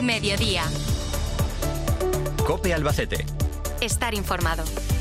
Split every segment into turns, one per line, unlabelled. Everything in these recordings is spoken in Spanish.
Mediodía.
COPE Albacete.
Estar informado.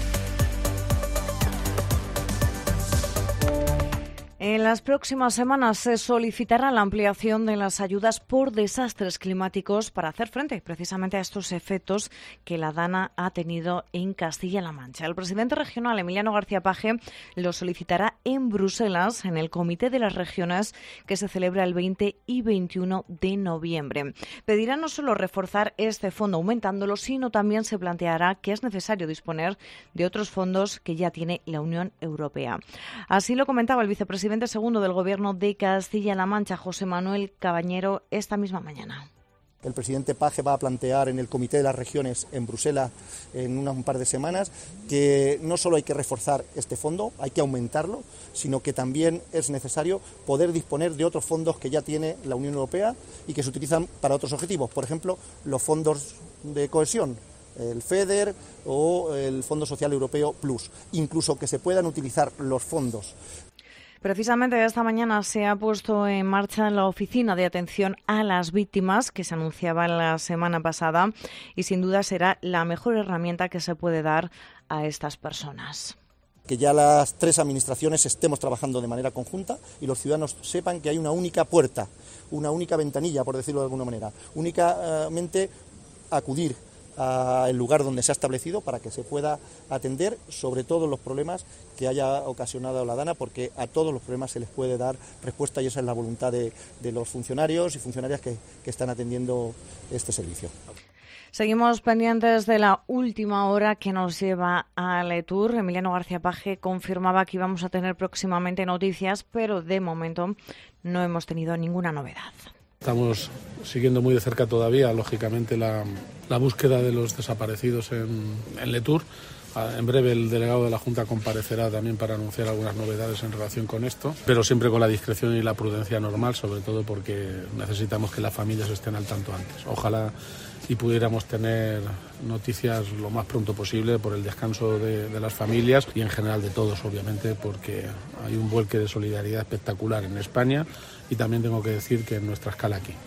En las próximas semanas se solicitará la ampliación de las ayudas por desastres climáticos para hacer frente precisamente a estos efectos que la DANA ha tenido en Castilla-La Mancha. El presidente regional, Emiliano García Paje, lo solicitará en Bruselas, en el Comité de las Regiones, que se celebra el 20 y 21 de noviembre. Pedirá no solo reforzar este fondo aumentándolo, sino también se planteará que es necesario disponer de otros fondos que ya tiene la Unión Europea. Así lo comentaba el vicepresidente segundo del Gobierno de Castilla-La Mancha, José Manuel Cabañero, esta misma mañana.
El presidente Paje va a plantear en el Comité de las Regiones en Bruselas en un par de semanas que no solo hay que reforzar este fondo, hay que aumentarlo, sino que también es necesario poder disponer de otros fondos que ya tiene la Unión Europea y que se utilizan para otros objetivos. Por ejemplo, los fondos de cohesión, el FEDER o el Fondo Social Europeo Plus, incluso que se puedan utilizar los fondos.
Precisamente esta mañana se ha puesto en marcha la Oficina de Atención a las Víctimas, que se anunciaba la semana pasada, y sin duda será la mejor herramienta que se puede dar a estas personas.
Que ya las tres administraciones estemos trabajando de manera conjunta y los ciudadanos sepan que hay una única puerta, una única ventanilla, por decirlo de alguna manera, únicamente acudir al lugar donde se ha establecido para que se pueda atender sobre todos los problemas que haya ocasionado la DANA, porque a todos los problemas se les puede dar respuesta y esa es la voluntad de los funcionarios y funcionarias que están atendiendo este servicio.
Seguimos pendientes de la última hora que nos lleva a Letour. Emiliano García Paje confirmaba que íbamos a tener próximamente noticias, pero de momento no hemos tenido ninguna novedad.
Estamos siguiendo muy de cerca todavía, lógicamente, la búsqueda de los desaparecidos en Letour. En breve el delegado de la Junta comparecerá también para anunciar algunas novedades en relación con esto, pero siempre con la discreción y la prudencia normal, sobre todo porque necesitamos que las familias estén al tanto antes. Ojalá y pudiéramos tener noticias lo más pronto posible por el descanso de las familias y en general de todos, obviamente, porque hay un vuelque de solidaridad espectacular en España y también tengo que decir que en nuestra escala aquí.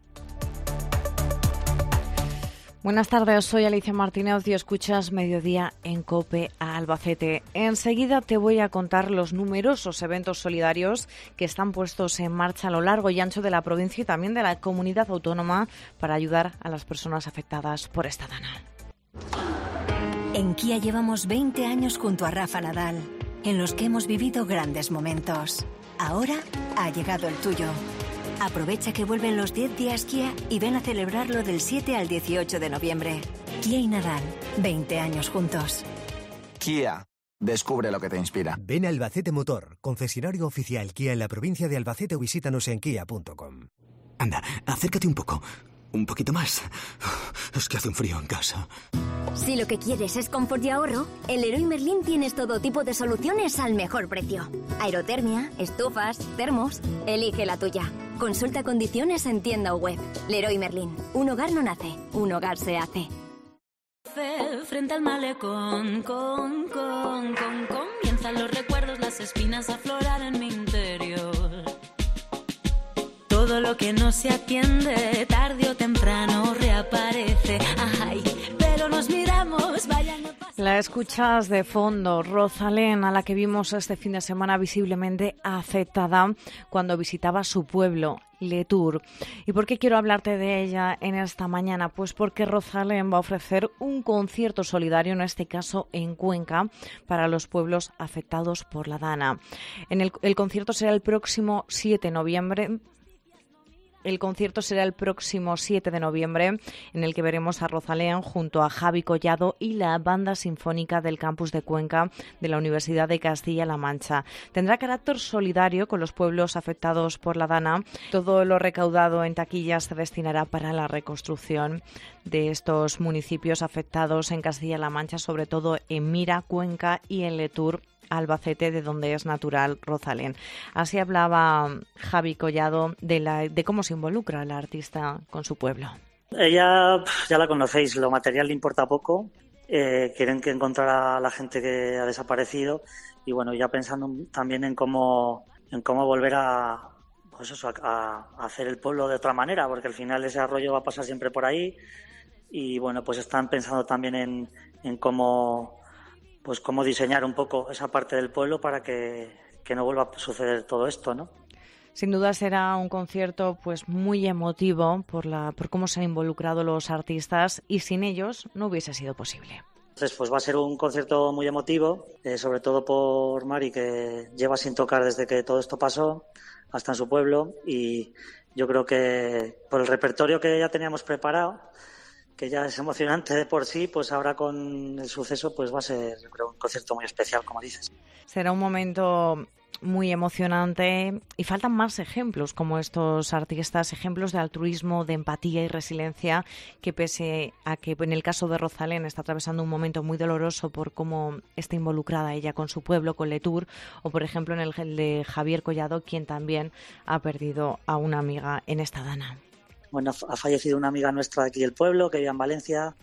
Buenas tardes, soy Alicia Martínez y escuchas Mediodía en COPE a Albacete. Enseguida te voy a contar los numerosos eventos solidarios que están puestos en marcha a lo largo y ancho de la provincia y también de la comunidad autónoma para ayudar a las personas afectadas por esta DANA.
En Kia llevamos 20 años junto a Rafa Nadal, en los que hemos vivido grandes momentos. Ahora ha llegado el tuyo. Aprovecha que vuelven los 10 días Kia y ven a celebrarlo del 7 al 18 de noviembre. Kia y Nadal, 20 años juntos.
Kia, descubre lo que te inspira.
Ven a Albacete Motor, concesionario oficial Kia en la provincia de Albacete o visítanos en kia.com.
Anda, acércate un poco. Un poquito más. Es que hace un frío en casa.
Si lo que quieres es confort y ahorro, en Leroy Merlin tienes todo tipo de soluciones al mejor precio. Aerotermia, estufas, termos, elige la tuya. Consulta condiciones en tienda o web. Leroy Merlin. Un hogar no nace, un hogar se hace.
Frente al malecón, comienzan los recuerdos, las espinas a aflorar en mi interior. Todo lo que no se atiende, tarde o temprano reaparece. Ay, pero nos miramos, vaya no pasa.
La escuchas de fondo, Rosalén, a la que vimos este fin de semana visiblemente afectada cuando visitaba su pueblo, Letour. ¿Y por qué quiero hablarte de ella en esta mañana? Pues porque Rosalén va a ofrecer un concierto solidario, en este caso en Cuenca, para los pueblos afectados por la DANA. El concierto será el próximo 7 de noviembre. El concierto será el próximo 7 de noviembre, en el que veremos a Rosalén junto a Javi Collado y la Banda Sinfónica del Campus de Cuenca de la Universidad de Castilla-La Mancha. Tendrá carácter solidario con los pueblos afectados por la DANA. Todo lo recaudado en taquillas se destinará para la reconstrucción de estos municipios afectados en Castilla-La Mancha, sobre todo en Mira, Cuenca y en Letour, Albacete, de donde es natural Rosalén. Así hablaba Javi Collado de cómo se involucra la artista con su pueblo.
Ella, ya la conocéis, lo material le importa poco. Quieren que encontrar a la gente que ha desaparecido y bueno, ya pensando también en cómo volver a pues eso, a hacer el pueblo de otra manera, porque al final ese arroyo va a pasar siempre por ahí. Y bueno, pues están pensando también en cómo diseñar un poco esa parte del pueblo para que no vuelva a suceder todo esto, ¿no?
Sin duda será un concierto pues muy emotivo por cómo se han involucrado los artistas, y sin ellos no hubiese sido posible.
Entonces, pues va a ser un concierto muy emotivo, sobre todo por Mari, que lleva sin tocar desde que todo esto pasó, hasta en su pueblo, y yo creo que por el repertorio que ya teníamos preparado, que ya es emocionante de por sí, pues ahora con el suceso pues va a ser, yo creo, un concierto muy especial, como dices.
Será un momento muy emocionante, y faltan más ejemplos como estos artistas, ejemplos de altruismo, de empatía y resiliencia, que pese a que en el caso de Rosalén está atravesando un momento muy doloroso por cómo está involucrada ella con su pueblo, con Letour, o por ejemplo en el de Javier Collado, quien también ha perdido a una amiga en esta dana.
Bueno, ha fallecido una amiga nuestra de aquí del pueblo, que vive en Valencia.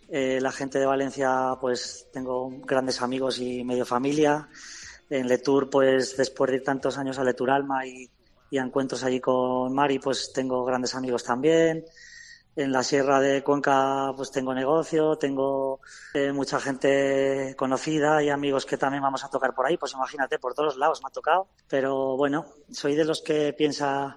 La gente de Valencia, pues tengo grandes amigos y medio familia. En Letour, pues después de ir tantos años a Letour Alma y a encuentros allí con Mari, pues tengo grandes amigos también. En la Sierra de Cuenca, pues tengo negocio, tengo mucha gente conocida y amigos que también vamos a tocar por ahí. Pues imagínate, por todos lados me ha tocado. Pero bueno, soy de los que piensa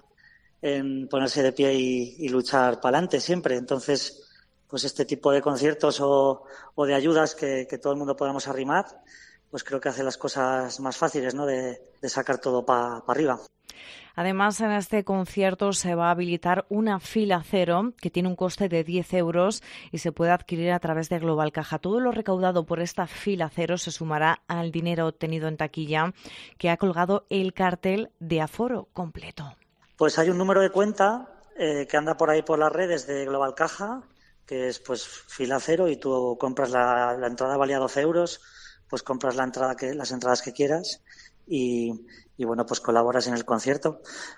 en ponerse de pie y luchar para adelante siempre. Entonces, pues este tipo de conciertos o de ayudas que todo el mundo podamos arrimar, pues creo que hace las cosas más fáciles, ¿no? De sacar todo para arriba.
Además, en este concierto se va a habilitar una fila cero que tiene un coste de 10 euros y se puede adquirir a través de Global Caja. Todo lo recaudado por esta fila cero se sumará al dinero obtenido en taquilla, que ha colgado el cartel de aforo completo.
Pues hay un número de cuenta que anda por ahí por las redes de Global Caja, que es pues fila cero, y tú compras la entrada, valía 12 euros, pues compras las entradas que quieras y bueno, pues colaboras en el concierto.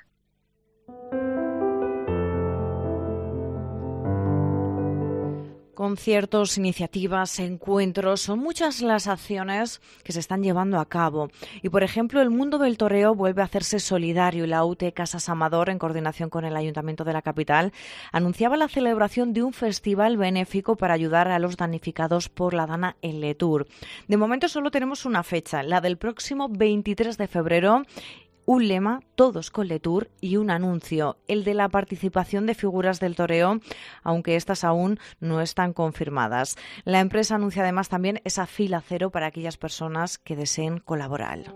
Conciertos, iniciativas, encuentros, son muchas las acciones que se están llevando a cabo. Y, por ejemplo, el mundo del toreo vuelve a hacerse solidario, y la UT Casas Amador, en coordinación con el Ayuntamiento de la capital, anunciaba la celebración de un festival benéfico para ayudar a los damnificados por la dana en Letour. De momento solo tenemos una fecha, la del próximo 23 de febrero, un lema, todos con Letour, y un anuncio, el de la participación de figuras del toreo, aunque estas aún no están confirmadas. La empresa anuncia además también esa fila cero para aquellas personas que deseen colaborar.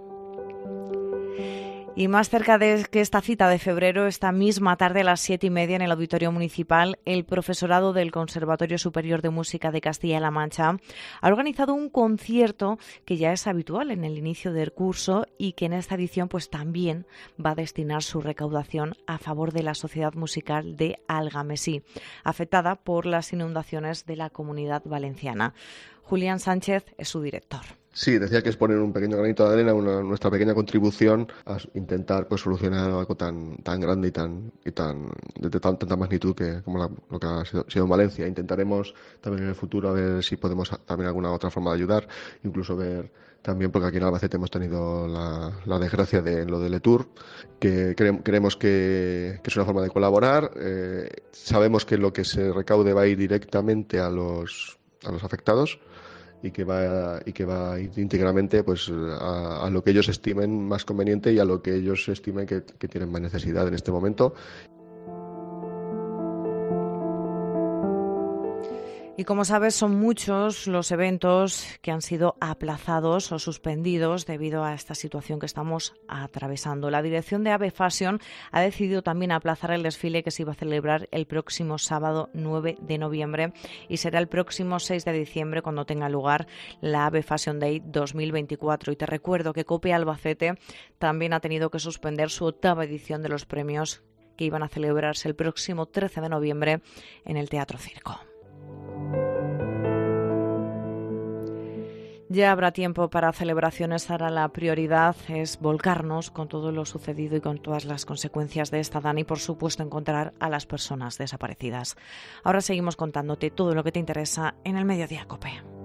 Y más cerca de que esta cita de febrero, esta misma tarde a las 7:30 en el Auditorio Municipal, el profesorado del Conservatorio Superior de Música de Castilla-La Mancha ha organizado un concierto que ya es habitual en el inicio del curso y que en esta edición pues también va a destinar su recaudación a favor de la Sociedad Musical de Algamesí, afectada por las inundaciones de la Comunidad Valenciana. Julián Sánchez es su director.
Sí, decía que es poner un pequeño granito de arena, nuestra pequeña contribución a intentar pues solucionar algo tan grande y de tanta magnitud como lo que ha sido en Valencia. Intentaremos también en el futuro a ver si podemos también alguna otra forma de ayudar, incluso ver también, porque aquí en Albacete hemos tenido la desgracia de lo de Letour, que creemos que es una forma de colaborar. Sabemos que lo que se recaude va a ir directamente a los afectados, y que va a ir íntegramente pues a lo que ellos estimen más conveniente y a lo que ellos estimen que tienen más necesidad en este momento.
Y como sabes, son muchos los eventos que han sido aplazados o suspendidos debido a esta situación que estamos atravesando. La dirección de Ave Fashion ha decidido también aplazar el desfile que se iba a celebrar el próximo sábado 9 de noviembre y será el próximo 6 de diciembre cuando tenga lugar la Ave Fashion Day 2024. Y te recuerdo que COPE Albacete también ha tenido que suspender su 8ª edición de los premios que iban a celebrarse el próximo 13 de noviembre en el Teatro Circo. Ya habrá tiempo para celebraciones. Ahora la prioridad es volcarnos con todo lo sucedido y con todas las consecuencias de esta dana y, por supuesto, encontrar a las personas desaparecidas. Ahora seguimos contándote todo lo que te interesa en el Mediodía COPE.